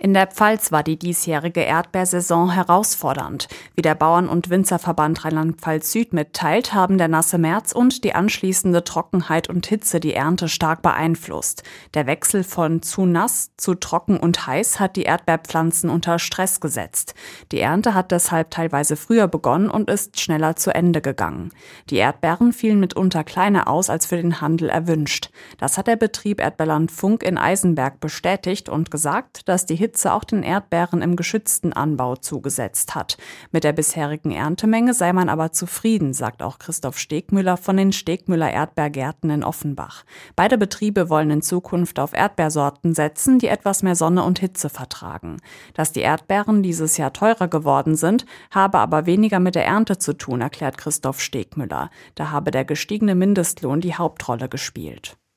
In der Pfalz war die diesjährige Erdbeersaison herausfordernd. Wie der Bauern- und Winzerverband Rheinland-Pfalz Süd mitteilt, haben der nasse März und die anschließende Trockenheit und Hitze die Ernte stark beeinflusst. Der Wechsel von zu nass zu trocken und heiß hat die Erdbeerpflanzen unter Stress gesetzt. Die Ernte hat deshalb teilweise früher begonnen und ist schneller zu Ende gegangen. Die Erdbeeren fielen mitunter kleiner aus als für den Handel erwünscht. Das hat der Betrieb Erdbeerland Funk in Eisenberg bestätigt und gesagt, dass die Hitze auch den Erdbeeren im geschützten Anbau zugesetzt hat. Mit der bisherigen Erntemenge sei man aber zufrieden, sagt auch Christoph Stegmüller von den Stegmüller Erdbeergärten in Offenbach. Beide Betriebe wollen in Zukunft auf Erdbeersorten setzen, die etwas mehr Sonne und Hitze vertragen. Dass die Erdbeeren dieses Jahr teurer geworden sind, habe aber weniger mit der Ernte zu tun, erklärt Christoph Stegmüller. Da habe der gestiegene Mindestlohn die Hauptrolle gespielt.